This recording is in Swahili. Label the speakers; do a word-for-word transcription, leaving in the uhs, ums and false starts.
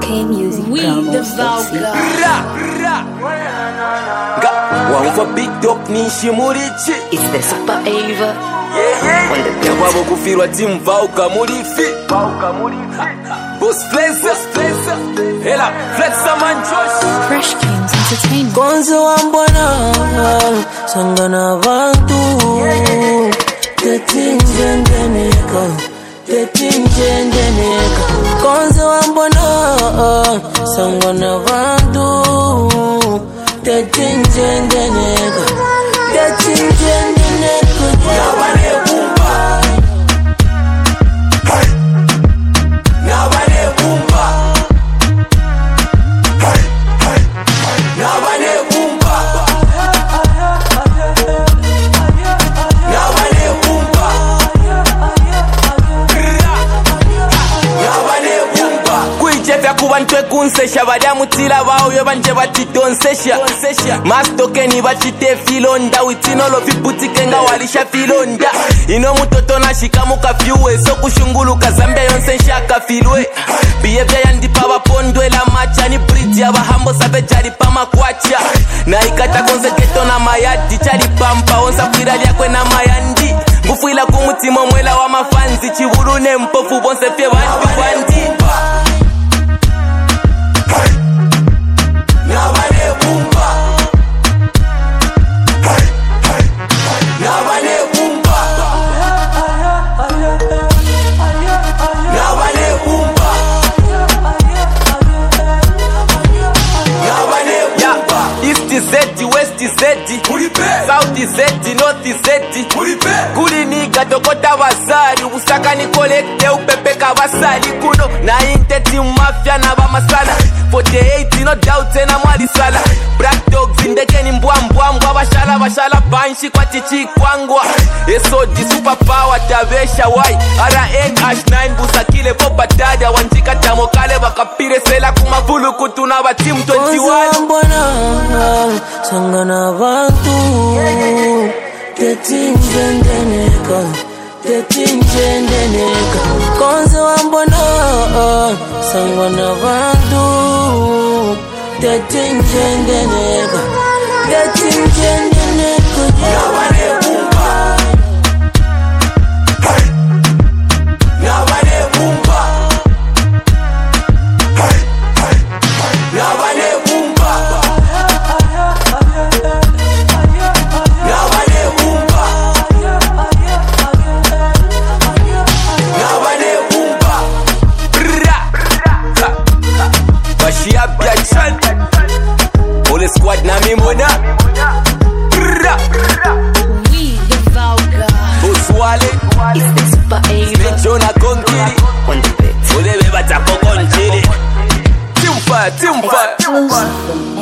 Speaker 1: K Music.
Speaker 2: We the Valka.
Speaker 3: One for big dog Nishimurichi.
Speaker 1: It's the Super Ava.
Speaker 3: Yeah, yeah.
Speaker 1: On the beat.
Speaker 3: Wabo kufirwa team Valka Murifi. Valka Murifi. Boss Flexa, Flexa. Hela, Flexa man Josh.
Speaker 2: Fresh Kings Entertainment.
Speaker 4: Konzo wambona sangana vantu tetinjendeneka tetinjendeneka Konzo wambona sangana vantu tetinjendeneka tetinjendeneka
Speaker 3: Nabane bumba. Hey. Nabane bumba. Hey, hey, hey. Nabane bumba. Nabane bumba. Nabane bumba. Kuijevya kuba ntwe kunsesha balya mutila bawo yo banje batidonsesha. Mastokeni bachite filonda witinolo vibutike nga walisha filonda. Ino mutoto na shikamuka fiwe so kushunguluka Zambia yonse nshaka filwe. Behavior yandipa bapondwe la macha ni bridge abahambo sabe jari pama kwacha. Na ikata konse geto na mayadi chari pampa onsa kwira lyakwe na mayandi. Ngufuila kumutima mwela wa mafanzi chiburune mpofu bonse fye bandi bandi. Nabane bumba. Hey, hey, hey. Nabane bumba. Nabane bumba. Nabane bumba. East is zeti, west is zeti. South is zeti, north is zeti. Kuli niga tokota basari. Usaka ni kolekte upepeka basari kuno. Na inteti mafia na bamasala. forty-eight no doubt ena mwali sala. Black dogs indekeni mbwa mbwa mbwa. Bashala bashala banshi kwa chichi kwangwa. Eso di super power tabesha wai. R N H nine busa kile popa dada. Wanjika tamokale wakapire sela kumafulu kutuna batimu twenty-one.
Speaker 4: Konzo wambona sangana vantu tetinjendeneka tetinjendeneka Konzo wambona sangana vantu tetinjendeneka tetinjendeneka
Speaker 3: Nabane bumba. Hey. Nabane bumba. Hey, hey, hey. Nabane bumba. Nabane bumba. Nabane bumba. Bra. Bashia Biachan. Ole squad na mimona. Bra.
Speaker 2: We the Valka.
Speaker 3: Oswale.
Speaker 1: It's the Super Ava.
Speaker 3: Jona Konkiri.
Speaker 1: On the beat.
Speaker 3: Ole beba tako konjiri. Timfa, timfa.
Speaker 1: Exclusive from